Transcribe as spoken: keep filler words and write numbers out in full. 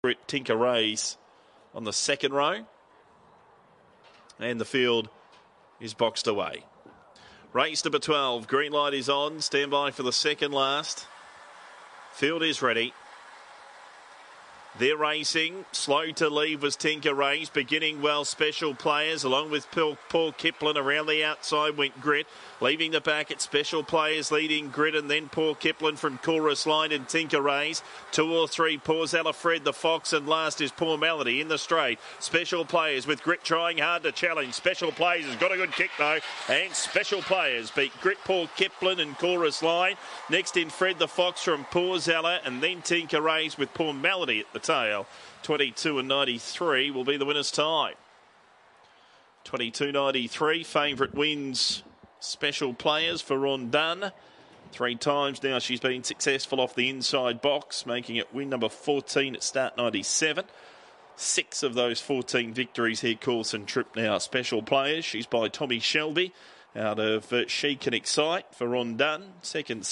Tinker Rays on the second row. And the field is boxed away. Race number twelve. Green light is on. Stand by for the second last. Field is ready. They're racing. Slow to leave was Tinker Rays. Beginning well, Special Players, along with Paul, Paul Kiplin. Around the outside went Grit. Leaving the back at Special Players, leading Grit, and then Paul Kiplin from Chorus Line and Tinker Rays. Two or three, Paws Alfred, the Fox, and last is Poor Melody in the straight. Special Players with Grit trying hard to challenge. Special Players has got a good kick though, and Special Players beat Grit, Paul Kiplin, and Chorus Line. Next in Fred the Fox from Paws Alla, and then Tinker Rays with Poor Melody at the tail. twenty-two and ninety-three will be the winner's time. twenty-two ninety-three, favourite wins Special Players for Ron Dunn. Three times now she's been successful off the inside box, making it win number fourteen at start ninety-seven. Six of those fourteen victories here, Coulson Trip now. Special Players, she's by Tommy Shelby out of uh, She Can Excite for Ron Dunn. Second